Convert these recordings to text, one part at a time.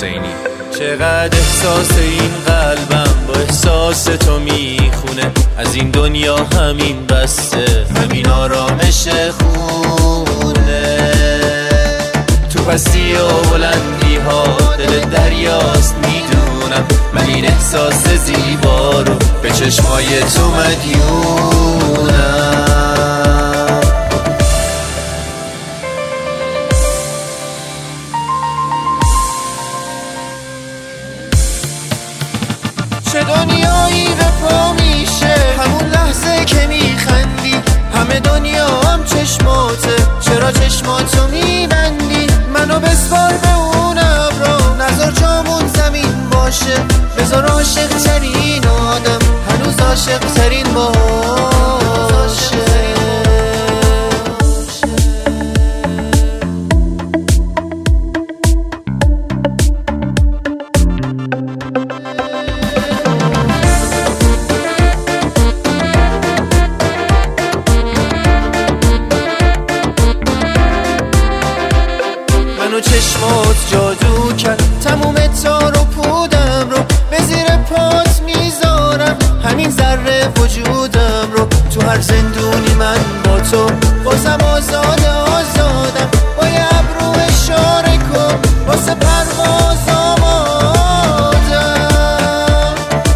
حسینی. چقدر احساس این قلبم با احساس تو میخونه، از این دنیا همین بسته، همین آرامش خونه. تو پستی و بلندی ها دل دریاست میدونم، من این احساس زیبا رو به چشمای تو مدیونم. چه دنیایی به پا میشه همون لحظه که میخندی، همه دنیا هم چشماته، چرا چشماتو میبندی؟ منو بسپار به اون ابرا، نذار جامون زمین باشه، بذار عاشق ترین آدم هنوز عاشق ترین باشه. منو چشمات جادو کرد، تموم تار و پودم رو به زیر پات میذارم، همین ذره وجودم رو تو هر زندونی من با تو بازم آزادم، با یه ابرو اشاره کن واسه پرواز آمادم.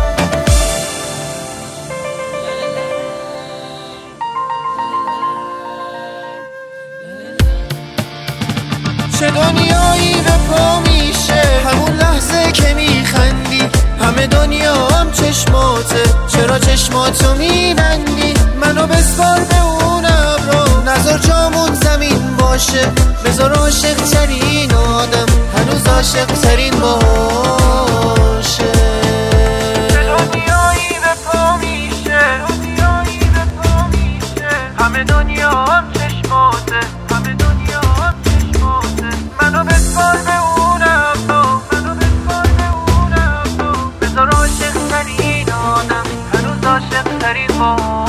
چه دنیایی به پا میشه همون لحظه که میخندی، همه دنیا هم چشماته، چرا چشماتو میبندی؟ منو بسپار به اون ابرا، نذار جامون زمین باشه، بذار عاشق ترین آدم هنوز عاشق ترین باشه. چه دنیایی به پا میشه، دنیایی به پا میشه، همه دنیا هم چشماته، همه دنیا هم چشماته، منو بسپار به اون ابرا، منو بسپار به اون ابرا، بذار عاشق ترین آدم هنوز عاشق ترین باشه.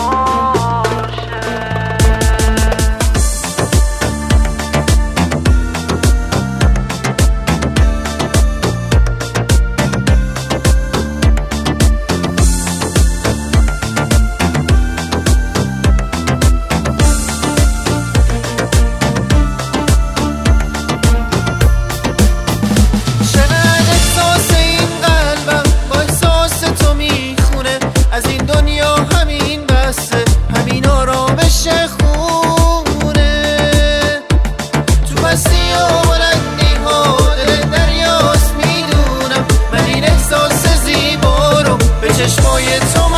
از این دنیا همین بسته، همین آرامش خونه. تو پستی و بلندی ها دل دریاست میدونم، من این احساس زیبا رو به چشمای تو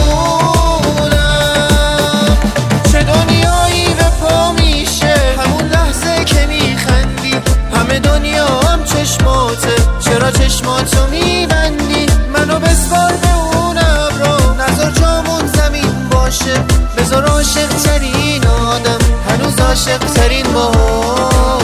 مدیونم. چه دنیایی به پا میشه همون لحظه که میخندی، همه دنیا هم چشماته، چرا چشماتو میبندی؟ منو بسپار به اون ابرا، نذار جامون زمین باشه، بذار عاشق ترین آدم هنوز عاشق ترین باشه.